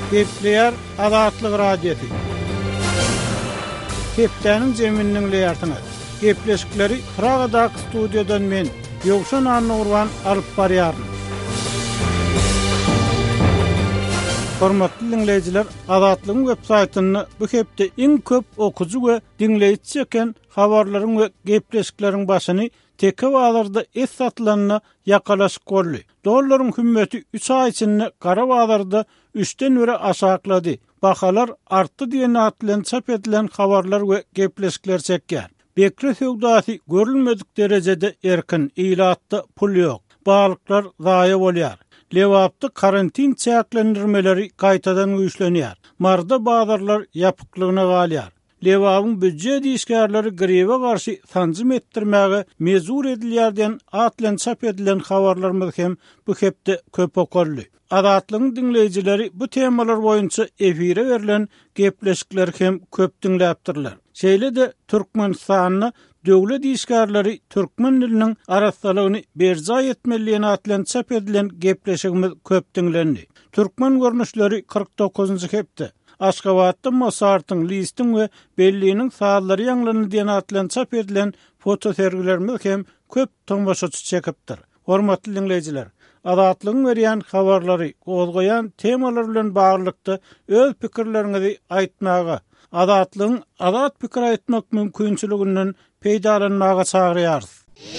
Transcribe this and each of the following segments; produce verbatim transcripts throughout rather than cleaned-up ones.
Gepleyer Azatlyk radiosu. Hepdeniň jeminiň leýartyny. Gepleşikleri Pragadak studiodan men Ýogşan Annurwan alyp barýaryn. Hormatly dinleýijiler, Azatlygyň web saýtyny bu hepde iň köp okuju we dinleýiji eken habarlaryň we gepleşikleriň başyny teke wagtlarda es satylanna ýakalaşyk boldy. Dollaryň hümmeti üç ay içinde gara wagtlarda üçten öre aşaklady. Bahalar artdy diýen atlan çap edilen habarlar we gepleşikler çekýär. Bekre söwdasy görülmedik derejede erkin, ilatda pul ýok. Balyklar zaýa bolýar. Lewapdy karantin çäklendirmeleri gaýtadan güýçlenýär. Marda bazarlar ýapyklygyna galýar. Lewabyň büdje diýişgärleri greve garşy tanzym etdirmäge mezur edilýärden atlan çap edilen habarlarymyz hem bu hepde köp okurly. Azatlygyň dinleýijileri bu temalar boýunça efire berilen gepleşikler hem köp dinläpdirler. Şeýle de Türkmenistanyny döwlet diýişgärleri türkmen diliniň araçsalygyny berja etmeliligine atlan çap edilen gepleşigimiz köp dinlendi. Türkmen görnüşleri kırk dokuzuncu hepde Aşgabatda Mozartyň, Lisztiň we Belliniň saallary ýanglany diýen atlan çap edilen foto sergilerimiz hem köp tomoşaçy çekipdir. Hormatly dinleýijiler, Azatlygyň berýän habarlary, gozgoýan temalar bilen baglykda öz pikirleriňizi aýtmaga, Azatlygyň azat pikir aýtmak mümkinçiliginden peýdalanmaga çagyrýarys.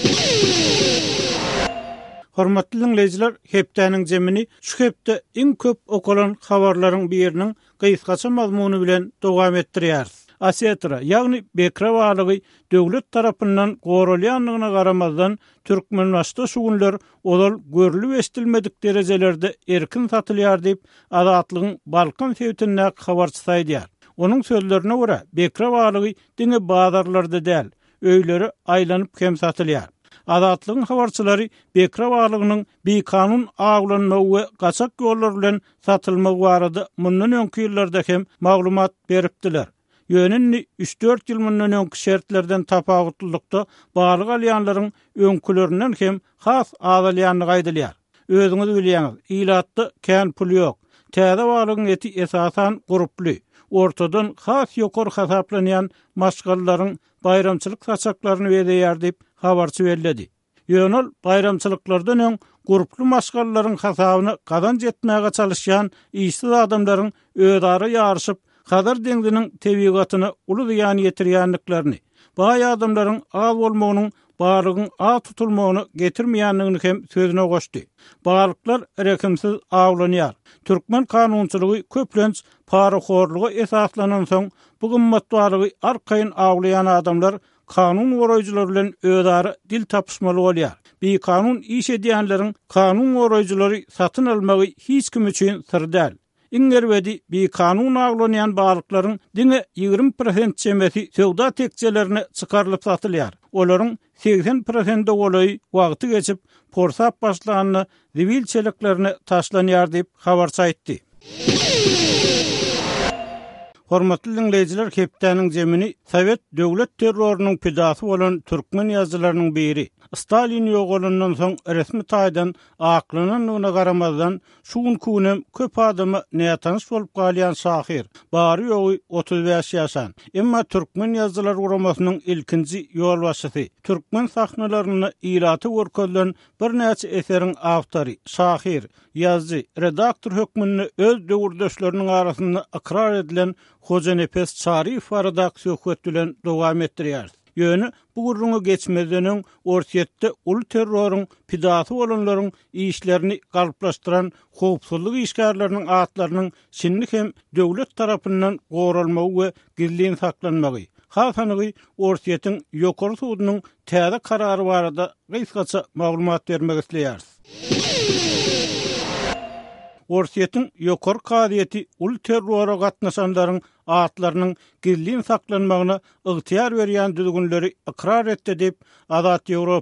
Hormatly dinleýijiler, hepdeniň jemini şu hepde iň köp okulan habarlaryň biriniň gysgaça mazmuny bilen dowam etdirýäris. Asetra, ýagny bekre walygy döwlet tarapyndan goralýanlygyna garamazdan türkmenlaşda şu günler olal görülüp estilmedik derejelerde erkin satylýar diýip Azatlygyň Balkan sewtine habarçy saýdýar. Onuň sözlerine görä, bekre walygy diňe bazarlarda däl, öýleri aýlanyp hem satylýar. Azatlygyň habarçylary bekre walygynyň bir kanun aglanmagy we gaçak ýollar bilen satylmagy barada mundan öňki ýyllarda hem maglumat beripdiler. Ýönünni üç dört ýyl mundan öňki şertlerden tapawutlykda balyk alýanlaryň öňkülerinden hem has azalýanlygy aýdylýar. Özüňiz bilýäňiz, ilatda kän pul ýok. Täze walygyň eti esasan guruply. Ortadan has ýokary hasaplanýan maşgallaryň bayramçylyk saçaklaryny berýär diýip habarçy berledi. Ýönül bayramçylyklardan öň guruply maşgallaryň hasabyny kazanç etmäge çalışýan işsiz adamlaryň öýdary ýaryşyp Hadar deňdiniň tebigatyny uly ýan ýetirýänliklerini, baý adamlaryň az bolmagynyň balygyň az tutulmagyny getirmeýänligini hem sözüne goşdy. Balyklar rekimsiz aglanýar. Türkmen kanunçylygy köplenç paraxorlugy esaslanan soň bu gymmat balygy arkaýyn aglayan adamlar kanun goraýjylary bilen öýdary dil tapyşmaly bolýar. Bir kanun iş edýänleriň kanun goraýjylary satyn almagy hiç kim üçin sir däl. İňerwedi bir kanun aglanýan balyklaryň diňe ýygrimi prosent çemeti sowda tekçelerini çykarylyp satylýar. Olaryň seksen prosenti goly wagty geçip porsap başlanyny zibilçiliklerini taşlanýar diýip habarçy aýtdy. Hormatly dinleýijiler, hepdeniň jemini Sowet döwlet terrorunyň pidasy bolan türkmen ýazgylarynyň biri. Stalin ýogalyndan soň resmi taýdan aklanynyna garamazdan şu gün kunem köp adamy näýatanyş bolup galýan şahir. Bary ýogy otuz beş ýaşan. Emma türkmen ýazgylar guramasynyň ilkinji ýol başçysy. Türkmen sahnalaryny ýylaty görkezlen bir näçe eseriň awtory, şahir, ýazgy, redaktor hökmünde öz döwürdeşleriniň arasynda ikrar edilen Hoca Nefes Çarif redaksiýa hökmünden dowam etdirýär. Ýöne bu gurruna geçmezden ortaýetde ul terroryň pidasy bolanlaryň işlerini galyplaşdyran howpsuzlyk işgärleriniň atlarynyň şinlik hem döwlet tarapyndan goralmagy we gizlin saklanmagy. Hasanygy ortaýetiň ýokary suwunyň täze karary barada gysgaça maglumat bermek isleýär. Ortaýetiň ýokary kadiýeti ul terrora gatnaşanlaryň atlarynyň gizlin saklanmagyna ygtyýar berýän düzgünleri ikrar etdi diýip Azat Ýewropa,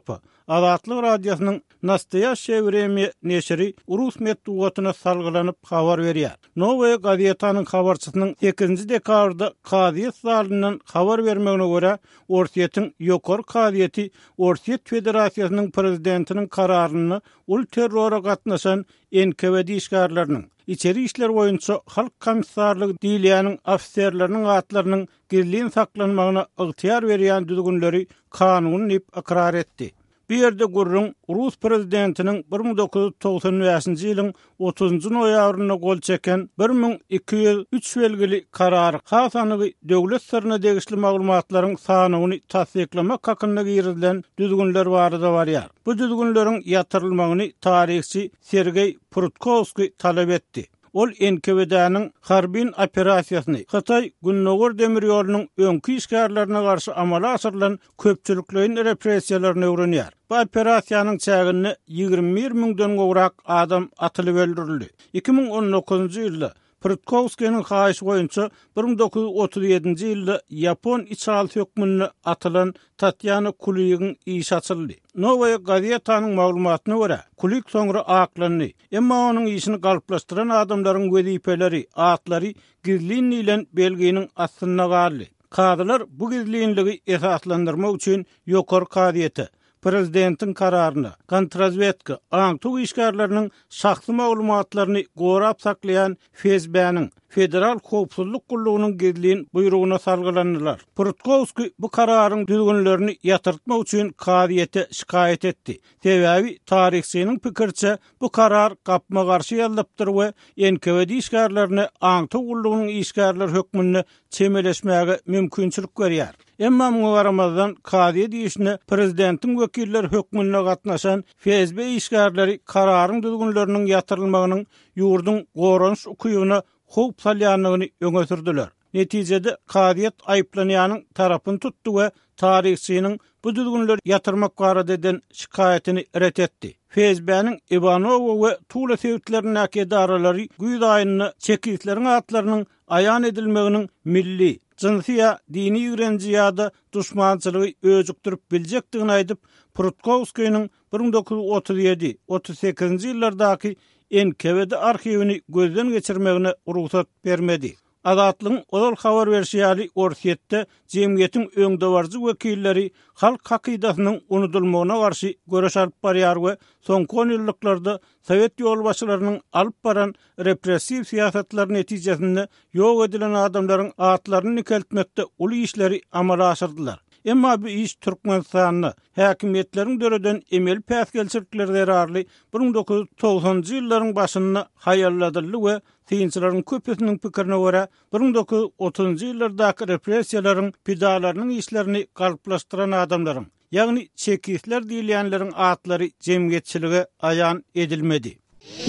Azatlyk radiosynyň Nastoyaşe Vremya neşri Urus medeniýetine salgylanyp habar berýär. Novaya gazetanyň habarçysynyň sekizinji dekabrda Kaziýet zalynyň habar bermegine görä, Orsiýetiň ýokary kaziýeti Orsiýet Federasiýasynyň prezidentiniň kararyny ul terrora gatnaşan N K W D işgärlerini İçeri işler boyunça halk komissarlygy diýilýäniň ofisiýerleriniň atlarynyň gizlin saklanmagyna ygtyýar berýän düzgünleri kanuny ip akrar etdi. Bir yerde gurrun Rus prezidentiniň bir ming dokuz yüz togsan beşinji ýylyň otuzunjy noýabryna gol çeken bir ming iki yüz üç belgili karary hasanygy döwlet sirrine degişli maglumatlaryň sanyny tasdiklamak hakynda girilen düzgünler barada barýar. Bu düzgünleriň ýatyrylmagyny tarihçi Sergey Prudkovskiy talap etdi. Ol N K W D'niň harbin operasiýasyny Hatay Günnowar demir ýolunyň öňkü işgärlerine garşy amala asyrylan köpçüliklerin repressiýalaryny öwrenýär. Bu operasiýanyň çägini ýygrimi bir miňden gowrak adam atylyp öldürildi. iki ming on dokuzunjy ýylda Prudkovskiýnyň haýyşy boýunça bir ming dokuz yüz otuz ýedinji ýylda Ýapon içalat hökmüne atylan Tatyana Kulygyň iş açyldy. Novaya gazetanyň maglumatyna görä, Kulyk soňra aklandy. Emma onuň işini galplaşdyran adamlaryň wezipeleri, atlary gizlin bilen belginiň astyna galdy. Kadylar bu gizlinligi esaslandyrmak üçin ýokary kaziýeti Prezidentin kararyny, kontrazvedka, aňtug işgärleriniň şahsy maglumatlaryny gorap saklayan F S B-niň Federal Howpsuzlyk Gullugynyň gizlin buyruguna salgylandylar. Prudkovskiy bu kararyň düzgünlerini ýatyrtmak üçin kaziýete şikayet etdi. Sebäbi tarihçiniň pikirçe bu karar gapma garşy ýalypdyr we N K W D işgärlerini aňtug gullugynyň işgärler hökmüne çemeleşmäge mümkinçilik berýär. Emma muňa garamazdan kaziýet işine prezidentiň wekiller hökmüne gatnaşan F S B işgärleri kararyň düzgünleriniň ýatyrylmagynyň ýurdun goranç ukybyna howp salýanlygyny öňe sürdiler. Netijede kaziýet aýplanýanyň tarapyny tutdy we tarihçiniň bu düzgünleri ýatyrmak barada eden şikaýetini ret etdi. F S B'niň Ivanov we Tula sewitleriniň edaralary güýz aýyny çekilişleriň atlarynyň aýan edilmeginiň milli, jinsiýa, dini ýürenji ýa-da duşmançylygy öjükdirip biljekdigini aýdyp, Prudkovskiýnyň bir ming dokuz yüz otuz ýedi otuz sekizinji ýyllardaky N K W D arhivini gözden geçirmegine ruhsat bermedi. Azatlyň ol habar berýäri Orsiýetde jemgyýetiň öňdewarjy wekilleri halk hakydatynyň unutulmagyna garşy göreş alyp barýar we soňky on ýyllyklarda Sowet ýolbaşçylarynyň alyp baran repressiw siýasatlaryň netijesinde ýok edilen adamlaryň atlaryny nikeltmekde uly işleri amala aşyrdylar. Emma bu iş Türkmenistanyny häkimetleriň döreden emel päsgelçilikleri zararly bir ming dokuz yüz togsanjy ýyllaryň başyny haýalladyldy we synçylaryň köpüsiniň pikirine görä bir ming dokuz yüz otuzunjy ýyllardaky repressiýalaryň pidalarynyň işlerini galplaşdyran adamlaryň, ýagny çekişler diýilýänleriň atlary jemgyýetçilige aýan edilmedi.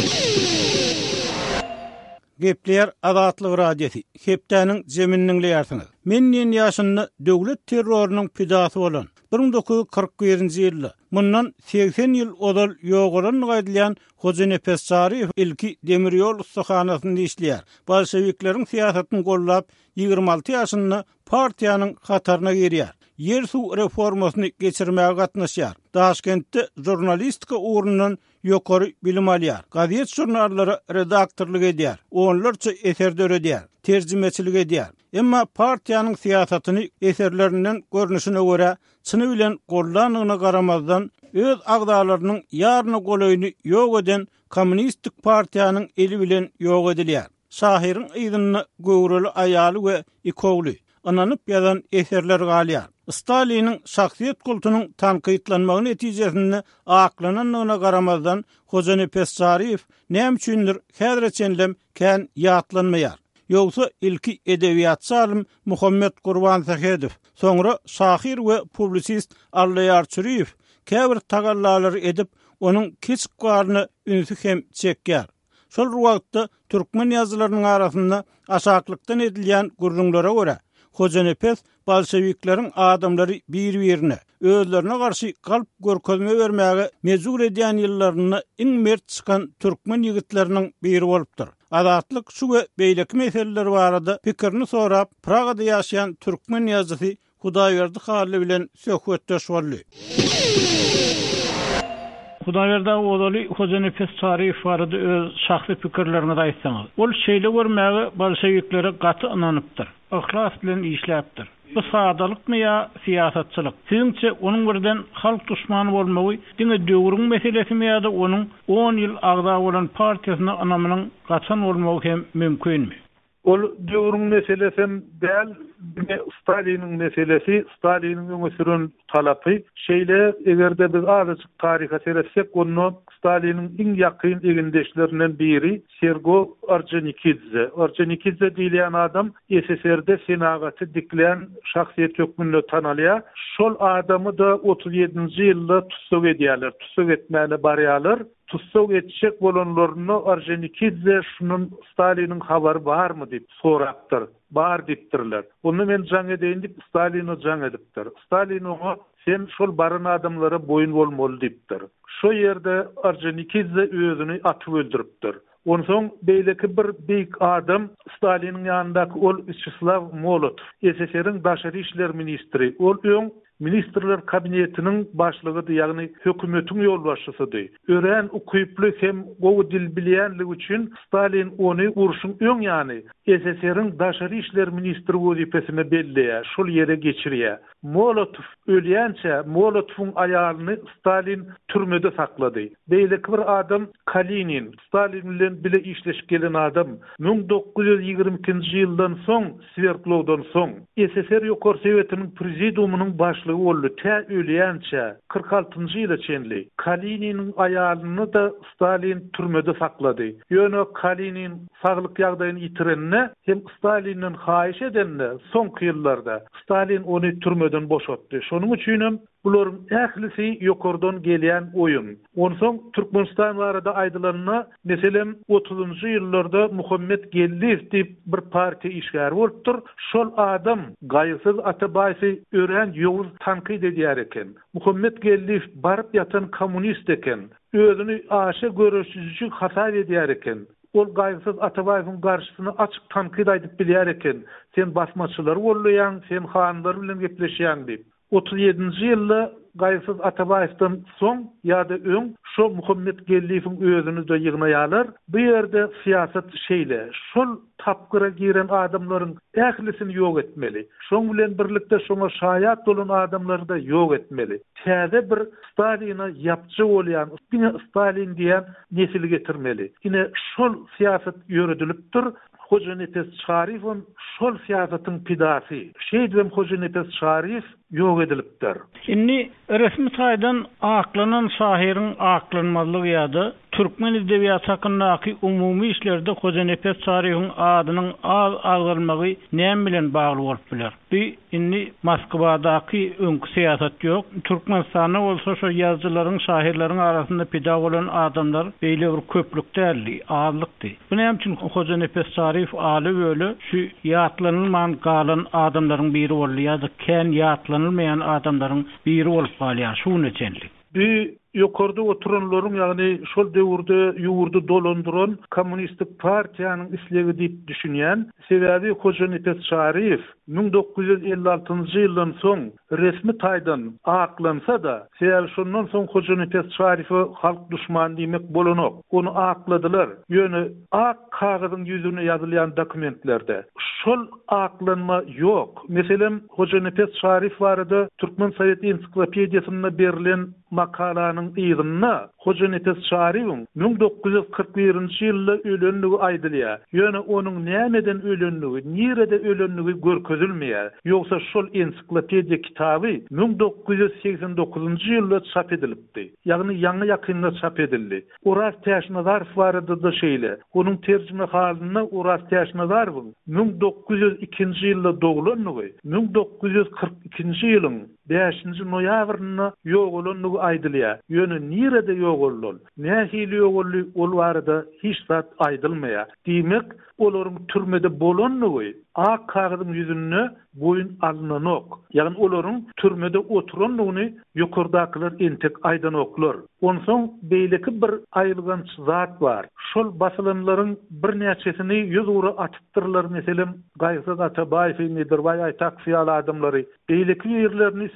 Gepler Azatlyk radiosi. Hepdäniň zemininiň leýärsiňiz. Men ýen ýaşynda döwlet terrorunyň pidasy bolan bir ming dokuz yüz kırk birinji ýylda mundan seksen ýyl odal ýogaran gaýdylýan Hojenepes Zariýew ilki demir ýol ustahanasynda işleýär. Bolşewikleriň siýasatyny gollap ýygrimi alty ýaşynda partiýanyň hataryna girýär. Yer su reformasyny geçirmäge gatnaşýar. Daşkentde jurnalistika ugrundan ýokary bilim alýar. Gaziýet jurnallary redaktorlyk edýär. Onlarça eser döredýär. Terjimeçilik edýär. Emma partiýanyň siýasatyny eserlerinden görnüşine görä çyny bilen gollanygyna garamazdan öz agdalarynyň ýaryny golaýyny ýok eden kommunistik partiýanyň eli bilen ýok edilýär. Şahyryň ýygyny göwreli aýaly we ikowly ananyp ýazan eserler galýar. Stalinin şahsiyet kultunyň tanqytlanmagy netijesinde aklanynyna garamazdan Hojenepes Zariýew näme üçindir häzirçenlem kän ýatlanmaýar. Ýogsa ilki edebiýat alim Muhammed Gurban Sahedow, soňra şahyr we publisist Allaýar Çüriýew käbir tagallalary edip onuň kiçik garny ünsü hem çekýär. Şol wagtda türkmen ýazylarynyň arasynda aşaklykdan edilýän gurrunlara görä Hojenepes bolşewikleriň adamlary bir-birine özlerine garşy galp görkezme bermäge mejbur edýän ýyllaryny iň mert çykan türkmen ýigitleriniň biri bolupdyr. Azatlyk şu we beýleki meseleler barada pikirini sorap Pragada ýaşaýan türkmen ýazgysy Hudaýberdi Haly bilen söhbetdeş boldy. Hudaýerda odaly Hoca Nefes Sarif barada öz şahsy pikirlerini de aýtsaňyz. Ol şeýle görmäge bolşewiklere gaty ynanypdyr. Ihlas bilen işläpdir. Bu sadalykmy ýa siýasatçylyk? Siňçe onuň birden halk düşmany bolmagy diňe döwrüň meselesimi ýa-da onuň on ýyl agda bolan partiýasyna anamynyň gaçan bolmagy hem mümkinmi? Ol döwrüň meselesi däl, Staliniň meselesi, Staliniň öňe süren talapy. Şeýle egerde biz azyk taryha seretсек, onu Staliniň iň ýakyn egendeşlerinden biri Sergey Orjonikidze. Orjonikidze diýilen adam S S R-de senagaty dikleýän şahsiýet hökmünde tanalýar. Şol adamy da otuz ýedinji ýylda tutsuk edýärler, tutsuk etmäne barýarlar. Tutsuk etjek bolanlaryny Orjonikidze şunun Staliniň habary barmy diýip sorapdyr. Bar dipdirler. Onu men jaň edeýin diýip Staliny jaň edipdir. Stalin oňa sen şol baryn adamlara boyun bolmaly diýipdir. Şo ýerde Orjonikidze özüni atyp öldüripdir. Ondan soň beýleki bir beýik adam Staliniň ýanyndaky ol Vyacheslav Molotov, S S R-iň daşary işler ministri. Ol öň Ministrler kabinetinin başlygydy, ýagny hökümetiň ýolbaşçysydy. Ören ukyply hem gowy dil bilýänligi üçin Stalin ony uruşyň öň ýany S S R-iň daşary işler ministri wezipesine belleýär, şol ýere geçirýär. Molotov ölýänçe Molotowyň aýalyny Stalin türmede saklady. Beýleki bir adam Kalinin, Stalin bilen bile işleşip gelen adam bin dokuz yüz ýygrimi ikinji ýyldan soň, Sverdlovdan soň S S R Ýokary Sowetiniň prezidiumynyň baş boldy. Tä ölýänçe kırk altynjy ýyla çenli Kalinin aýalyny da Stalin türmede saklady. Ýöne Kalinin saglyk ýagdaýyny ýitirenine hem Stalinin haýyş edenine soňky ýyllarda Stalin ony türmeden boşatdy. Şonuň üçin hem buların ählisi ýokardan gelýän oýun. Ondan soň Türkmenistan barada aýdylanyna, meselem otuzunjy ýyllarda Muhammed Gelliýew diýip bir partiýa işgär bolupdyr. Şol adam gaýsyz Atabaýsy ören ýowuz tanqid edýär eken. Muhammed Gelliýew baryp ýatan kommunist eken. Özüni aşa görüşüjü hasar edýär eken. Ol gaýsyz Atabaýyň garşysyna açyk tanqid aýdyp bilýär eken. Sen basmaçylar bolýan, sen hanlar bilen gepleşýän diýip. otuz ýedinji ýylda gaýsyz Atabaýyňdan soň ýa-da öň şo Muhammed Gelliýewiň özüni de ýygnaýarlar. Bu ýerde siýasat şeýle, şol tapgyra giren adamlaryň ählisini ýok etmeli. Şoň bilen birlikde şoňa şaýat bolan adamlary da ýok etmeli. Täze bir Stalina ýapçy bolýan, ine Stalin diýen nesil getirmeli. Ine şol siýasat ýöredilipdir. Hoca Nefes Sarif'in şol siyasetin pidasi. Şeýdem Hoca Nefes Sarif ýok edilipdir. Inni resmi saýdan aklanan şahirin aklanmazlygy ýa-da Türkmen edebiýaty hakyndaky umumy işlerde Hoca Nefes Sarif'in adynyň az agdalmagy näme bilen bagly bolup biler? Bir inni Moskwadaky öňkü siýasat ýok. Türkmenistanda bolsa şo ýazgylaryň, şahirleriň arasynda pida bolan adamlar beýle bir köplükdäli, azlykdy. Bu näme üçin Hoca Nefes Sarif aly böyle şu ýatlanylmayan galan adamlaryň biri bolýar, ýa-da kän ýatlanylmayan adamlaryň biri bolup galýar. Şunu üçinlik. Bir ýokarda oturanlaryň, ýagny şol döwürde ýurdu dolandyran kommunistik partiýanyň islegi diýip düşünýän, sebäbi Hoca Nefes Sarif bin dokuz yüz elli altynjy ýyldan soň resmi taýdan aklansa da, sebäbi şondan soň Hoca Nefes Sarify halk düşmany diýmek bolanok. Onu akladylar. Ýöne ak kagyzyň ýüzüne ýazylýan dokumentlerde şol aklanma ýok. Meselem Hoca Nefes Sarif barada Türkmen Sovet ensiklopediýasyna berilen makalanyň ýygyna Hoca Nefes Sarif'in bin dokuz yüz kırk birinji ýylda ölenligi aýdylýar. Ýöne onuň nämeden ölenligi, nirede ölenligi görkezilmeýär. Ýogsa şol ensiklopediýa kitaby bin dokuz yüz seksen dokuzunjy ýylda çap edilipdi. Ýagny ýangy ýakynda çap edildi. Uras Täşnazarov barada da şeýle. Onuň terjime halyna Uras Täşnazarow bin dokuz yüz ikinji ýylda doglanlygy, bin dokuz yüz kırk ikinji ýylyň beşinji noýabryna ýok bolanlygy aýdylýar. Ýöne nirede ýok bolýar? Nähili ýok bolýar? Ol barada hiç zat aýdylmaýar. Diýmek, olaryň türmede bolanlygy ak kagyzyň ýüzüne boyun alynanok. Ýagny olaryň türmede oturanlygyny ýokardakylar entek aýdanoklar. Ondan soň beýleki bir aýylgan zat bar. Şol basylanlaryň bir näçesini ýüz ura atypdyrlar. Meselem gaýsyz Atabaýew, Nedirbaý, Aýtak fiýal adamlary beýleki ýerlerini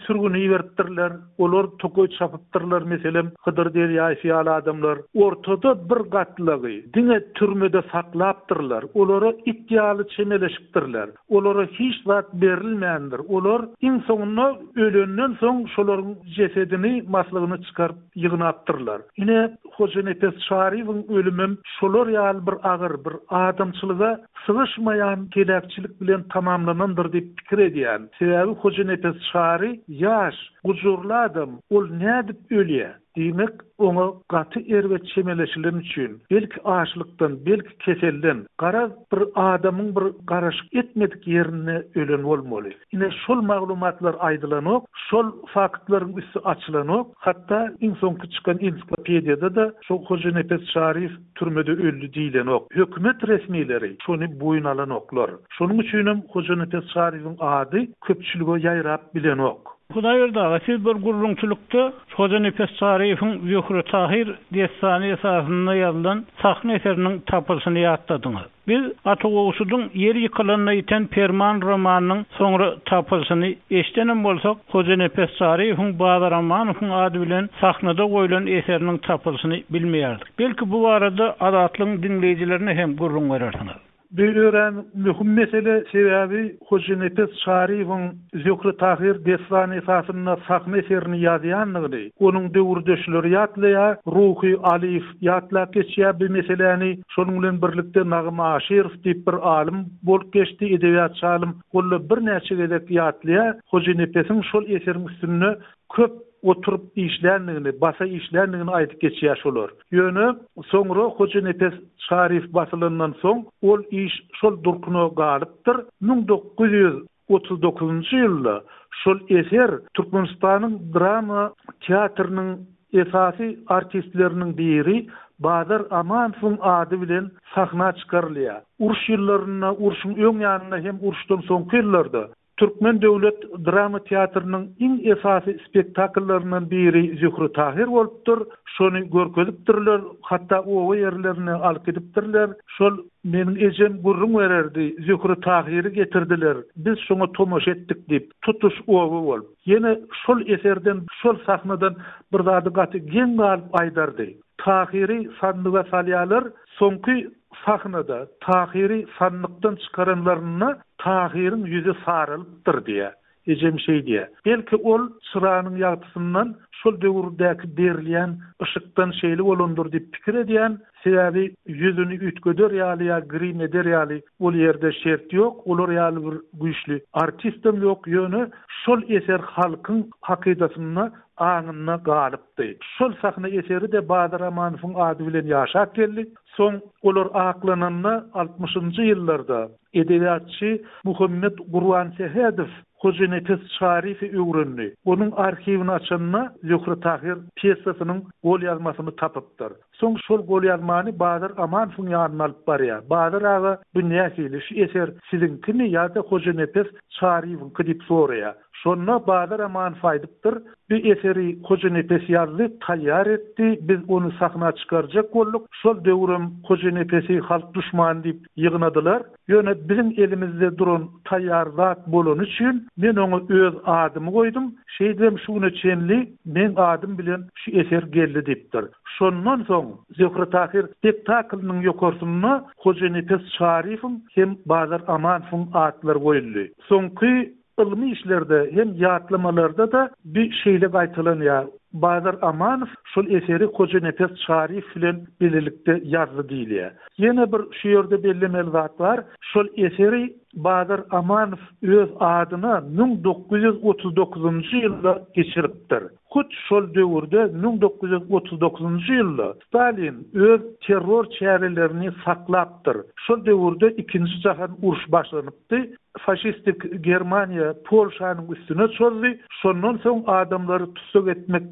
sürgüni ýerdirler, olar tokoy çapypdyrlar meselem Hıdır derýasy ýaly adamlar ortada bir gatlygy diňe türmede saklapdyrlar, olara iddialy çemeleşipdirler, olara hiç zat berilmeýändir, olar iň soňunda ölenden soň şolaryň jesedini maslygyny çykaryp ýygnapdyrlar. Ine Hoca Nefes Şarifiň ölümüm şolar ýaly bir agyr bir adamçylyga sygyşmaýan gerekçilik bilen tamamlanandyr diýip pikir edýän. Sebäbi Hoca Nefes Şari ýaş, gujurly adam, ol nädip ölýär? Demek ona gaty erwe çemeleşilen üçin, belki açlykdan, belki keselden, gara bir adamyň bir garaşyk etmedik ýerine ölen bolmaly. Ine şol maglumatlar aýdylanok, şol faktlaryň üstü açylanok, hatda iň soňky çykan ensiklopediýada da şol Hoca Nefes Şarif türmede öldü diýilenok. Hökümet resmileri şonu boyun alanoklar. Şonuň üçin Hoca Nefes Şarifiň ady köpçülige ýaýrap bilenok. Hudaý berdi, siz bir gurrunçylykda Hoca Nefes Şarifiň Zühre Tahir destany esasynda ýazylan sahne eseriniň tapylşyny ýatladyňyz. Biz Atogowsudyň ýeri ýykylanyna ýeten Perman romanynyň soňra tapylşyny eşdenem bolsak, Hoca Nefes Şarifiň Bazar Amanowyň ady bilen sahnada goýulan eseriniň tapylşyny bilmeýärdik. Belki bu barada adatlyň dinleýijilerine hem gurrun berersiňiz. Böyüren mühim mesele sebäbi Hoca Nefes Şarifiň Zühre Tahir destany esasynda sahne eserini ýazýanlygy, onuň döwürdeşleri ýatlaýar, ruhy alif ýatlap geçýär bu meseleni. Şonuň bilen birlikde Nagym Aşyrov diýip bir alim bolup geçdi, edebiyatçy alim, golla bir näçe gezek ýatlaýar. Hoca Nefesiň şol eseriň üstünde köp oturup işlerligini, basa işlerligini aýdyp geçýär şolar. Ýöne soňra Hoca Nefes Şarif basylyndan soň ol iş şol durkuny galypdyr. ming dokuz ýüz otuz dokuzunçy ýylda şol eser Türkmenistanyň drama teatrynyň esasy artistleriniň biri Bazar Amanowyň ady bilen sahna çykarylýar. Uruş ýyllaryna, uruşyň öň ýanynda hem uruşdan soňky ýyllarda Türkmen Döwlet Drama Teatrynyň iň esasy spektakllarynyň biri Zühre Tahir bolupdyr. Şonu görkezipdirler, hatda owa ýerlerine alyp gidipdirler. Şol meniň ejem gurrun bererdi, Zühre Tahir'i getirdiler. Biz şoňa tomoş etdik diýip tutuş owa bolup. Ýene şol eserden, şol sahnadan bir zady gaty gen galyp aýdardy. Tahir'i sandyga salýarlar, soňky sahnada Tahir'i sanlykdan çykaranlaryna Tahir'in yüzü sarılıptır diye. Ejem şey diye. Belki ol çırağının ýagtysyndan şol döwürdäki berilýän ışıktan şeýle bolandyr diýip pikir edýän. Sebäbi yüzünü ütgöder ýaly ýa grim eder ýaly ol ýerde şert ýok, olar ýaly bir güýçli artistim ýok. Ýöne şol eser halkyň hakydatyna aňyna galypdy. Şol sahne eseri de Bazar Amanowyň ady bilen ýaşap geldi. Soň olar aklananda altmışynjy ýyllarda edebiyatçy Muhammed Gurwan Sehedow Hoca Nefes Şarifi öwrenli. Onuň arxiwini açanna Zühre Tahir pyesasynyň gol ýazmasyny tapypdyr. Soň şol gol ýazmany Bazar Amanowyň ýanyna alyp barýar. Bazar aga bu näçe şu eser sizinkimi ýa-da Hoca Nefes Şarifiň diýip soraýar. Şonna Bazar Amanow aýdypdyr. Bu eseri Hoca Nefes ýazdy, taýýar etdi. Biz onu sahna çykarjak bolduk. Şol döwrüm Hoca Nefesi halk düşman diýip ýygnadylar. Ýöne bizim elimizde duran taýýar zat bolan üçin men oňa öz adymy goýdum. Şeýdem şunu çenli, men adym bilen şu eser geldi diýipdir. Şondan soň Zühre Tahir spektaklynyň ýokarsyna Hoca Nefes Şarifiň hem Bazar Amanowyň adlary goýuldy. Soňky ilmi işlerde hem ýatlamalarda da bir şeýle gaýtalanýar. Bazar Amanow şol eseri Hoca Nefes Şarif bilen birlikde ýazdy diýilýär. Ýene bir şu ýerde bellemeli zat bar. Şol eseri Bazar Amanow öz adyna ming dokuz ýüz otuz dokuzunçy ýylda geçiripdir. Hut şol döwürde ming dokuz ýüz otuz dokuzunçy ýylda Stalin öz terror çärelerini saklapdyr. Şol döwürde ikinji jahan uruş başlanypdy. Faşistik Germaniýa Polşanyň üstüne çözdü. Şondan soň adamlary tutsak etmek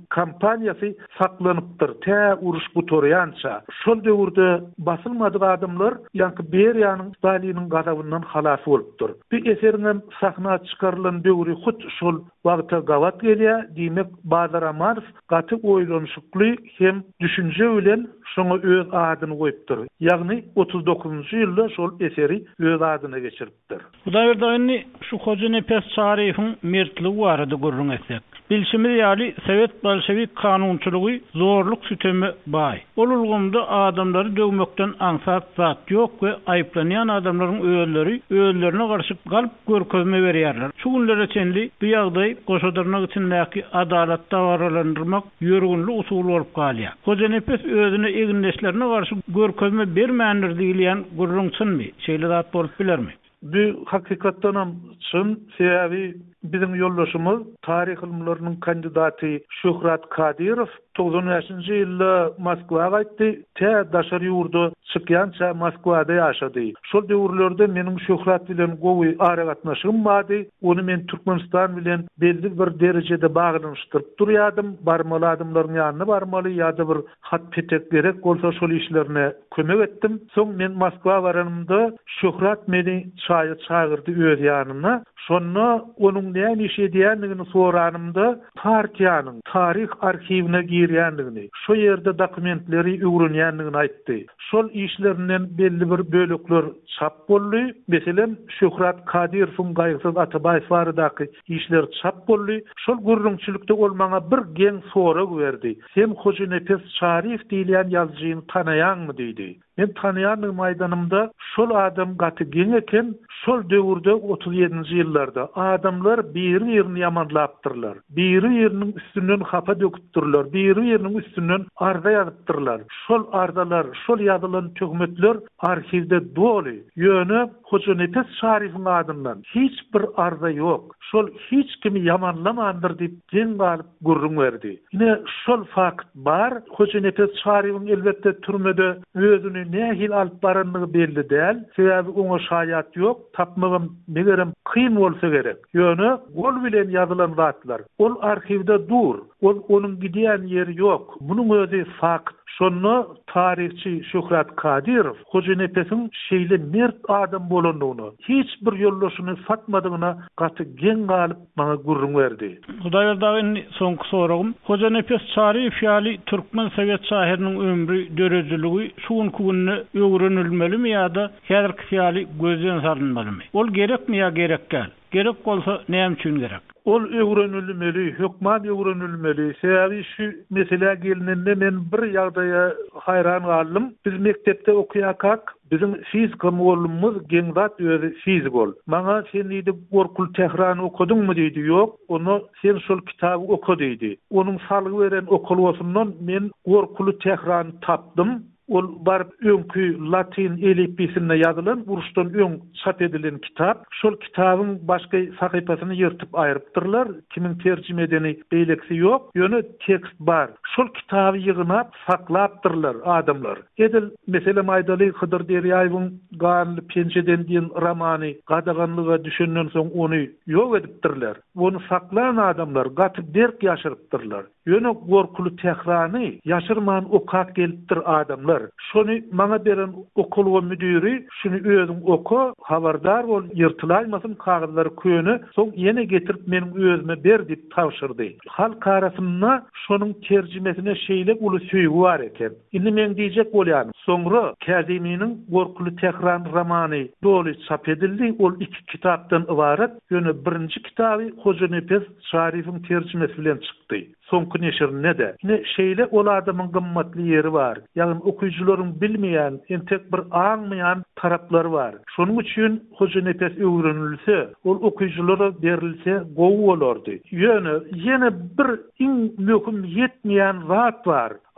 kampaniyasy saklanypdyr. Tä uruş gutoryança. Şol döwürde basylmadyk adamlar ýa-ni Berýanyň Staliniň gadawyndan halas bolupdyr. Bir eserinem sahna çykarylan döwri hut şol wagta gawat gelýär. Diýmek Badar Amanov gaty oýlanşykly hem düşünje bilen şoňa öz adyny goýupdyr. Ýagny otuz dokuzunçy ýylda şol eseri öz adyna geçiripdir. Hudaýerdaýyny şu Hoca Nepes Şaryfiň mertligi barada görüň etsek. Bilşimiz ýaly Sowet bolşewik kanunçylygy zorluk sütemi baý. Ol ulgamda adamlary döwmekden aňsat zat ýok we aýplanýan adamlaryň öýleri öýlerine garşy galp görkezme berýärler. Şu günlere çenli bu ýagdaý goşadyrnak üçin näki adalat dawarlandyrmak ýörgünli usul bolup galýar. Hoja Nepes özüne eginleşlerine garşy görkezme bermändir diýilýän gurrunçynmy? Şeýle zat bolup bilermi? Bu hakykatdan hem çyn sebäbi bizim yoldaşymyz tarih ilmläriniň kandidaty Şöhrat Kadirov doksan beşinci ýylda Moskwaga gitdi. Tä daşary ýurda çykýança Moskwada ýaşady. Şol döwürlerde meniň Şöhrat bilen gowy ara gatnaşygym bardy. Onu men Türkmenistan bilen belli bir derejede baglanyşdyryp durýardym. Barmaly adamlaryň ýanyna barmaly ýa-da bir hat petek gerek bolsa şol işlerine kömek etdim. Soň men Moskwa baranymda Şöhrat meni çaýa çağırdy öz ýanyna. Şonda onun näme iş edýändigini soranymda partiýanyň tarih arkiwine girýändigini, şo ýerde dokumentleri öwrenýändigini aýtdy. Şol işlerinden belli bir bölükler çap boldy. Meselem Şöhrat Kadirowyň Gaýgysyz Atabaýew baradaky işler çap boldy. Şol gurrunçylykda ol maňa bir geň sorak berdi. Sen Hoja Nepes Şaryf diýilen ýazgyny tanaýanmy diýdi. Men tanaýan maýdanymda şol adam gaty geň eken, şol döwürde otuz ýedinji ýyllarda adamlar biri-birini ýamanlapdyrlar. Biri-biriniň üstünden hapa döküpdirler. Biri-biriniň üstünden arda ýazypdyrlar. Şol ardalar, şol ýazylan töhmetler arkiwde doly. Ýöne Hoja Nepes Şaryfiň adyndan hiç bir arda ýok. Şol hiç kimi ýamanlamandyr diýip geň galyp gurrun berdi. Ine şol fakt bar. Hoja Nepes Şaryfiň elbetde türmede özüni nähil alyp baranlygy belli däl. Sebäbi oňa şaýat ýok. Tapmagam megerem kyn bolsa gerek. Ýöne ol bilen ýazylan zatlar. Ol arkiwde dur. Ol onuň gidýän ýeri ýok. Munyň özü fakt. Şonu tarihçi Şöhrat Kadirov Hoja Nepesiň şeýle mert adam bolandygyny, hiç bir ýoldaşyny satmadygyna gaty geň galyp maňa gurrun berdi. Hudaýerdaýyny soňky soragym, Hoja Nepes Şaryf ýaly Türkmen Sowet şäheriniň ömrü dörejiligi şu günne öwrenilmelimi ýa-da häzirki ýaly gözden sarynmalymy? Ol gerekmi ýa gerekkä? Gerek bolsa näme üçin gerek? Ol öwrenilmeli, hökmat öwrenilmeli. Sebäbi şu mesele gelinende men bir ýagdaýa hayran galdym. Biz mektepde okuýakak, bizim fizika muallimimiz geň zat özi fizik bol. Maňa sen diýdi, Gorkul Tehrany okudyňmy diýdi. Ýok, onu sen şol kitaby oku diýdi. Onuň salygy beren okulwasyndan men Gorkul Tehrany tapdym. Ol barıp öňkü latin elifbisinde ýazylan, uruşdan öň çap edilen kitap. Şol kitabyň başga sahypasyny ýyrtyp aýrypdyrlar. Kimiň terjime edeni beýleksi ýok. Ýöne tekst bar. Şol kitaby ýygnap saklapdyrlar adamlar. Edil meselem Aýdaly Hydyr Derýaýewiň Ganly Pençeden diýen romany gadaganlyga düşünden soň onu ýok edipdirler. Onu saklan adamlar gaty derk ýaşyrypdyrlar. Ýöne Gorkul Tehrany ýaşyrman okak gelipdir adamlar. Şonu maňa beren okul müdiri şunu özüň oku, habardar bol, ýyrtylaýmasyn kagazlary köni, soň ýene getirip meniň özüme ber diýip tawşyrdy. Halk arasynda şonuň terjimesine şeýle uly söýgi bar eken. Indi men diýjek bolýan, soňra Kaziminiň Gorkul Tehran romany doly çap edildi. Ol iki kitapdan ibaret. Ýöne birinji kitaby Hoja Nepes Şaryfiň terjimesi bilen çykdy. Soňky neşir nede? Ne şeýle ol adamyň gymmatly ýeri bar. Ýagny okuyjularyň bilmeýän, entek bir aňmaýan taraplary bar. Şonuň üçin Hoja Nepes öwrenilse, ol okuyjulara berilse gowy bolardy. Ýöne ýene bir iň möhüm ýetmeýän zat bar.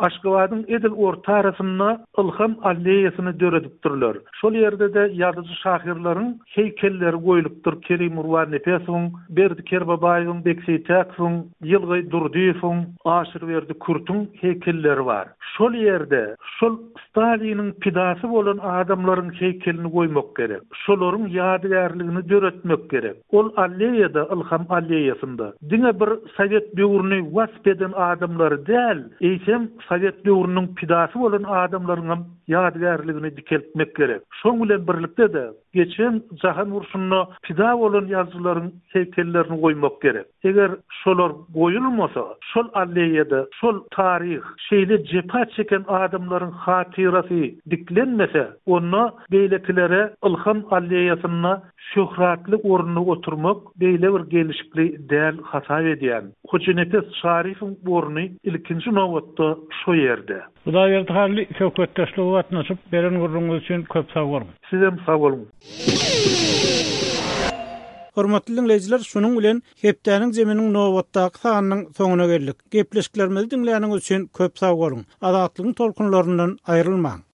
Aşgabatyň Edil orta arasynda Ilham alleýasyny döredipdirler. Şol ýerde de ýazyjy şahyrlaryň heýkelleri goýulypdyr. Kerim Urwan Nepesowyň, Berdi Kerbabaýyň, Bekseytäkowyň, Ýylgy Durdiýewiň, Aşyrberdi Kurtuň heýkelleri bar. Şol ýerde şol Staliniň pidasy bolan adamlaryň heýkelini goýmak gerek. Şolaryň ýadygärligini döretmek gerek. Ol alleýada, Ilham alleýasynda diňe bir Sowet döwrüni wasp eden adamlary däl, eýsem Sowet döwrüniň pidasy bolan adamlaryň ýadygärligini dikeltmek gerek. Şoň bilen birlikde de geçen jahan urşunyna pida bolan ýazgylaryň heýkellerini goýmak gerek. Eger şolar goýulmasa, şol alleýada, şol taryh, şeýle jepa çeken adamlaryň hatyrasy diklenmese, onda beýlekilere Ilham alleýasyna şöhratly ornuny oturmak beýle bir gelişikli däl hata edýän. Hoca Nepes Şarifiň ornuny ilkinji nowatda şo ýerde. Hudaý berdi harly söhbetdeşlik watnaşyp beren gurrunňyz üçin köp sag bolun. Sizem sag bolun. Hormatly dinleýijiler, şunuň bilen hepdäniň jeminiň nowatdaky sanynyň soňuna geldik. Gepleşiklerimizi dinleýäniňiz üçin köp sag bolun. Azatlygyň tolkunlaryndan aýrylmaň.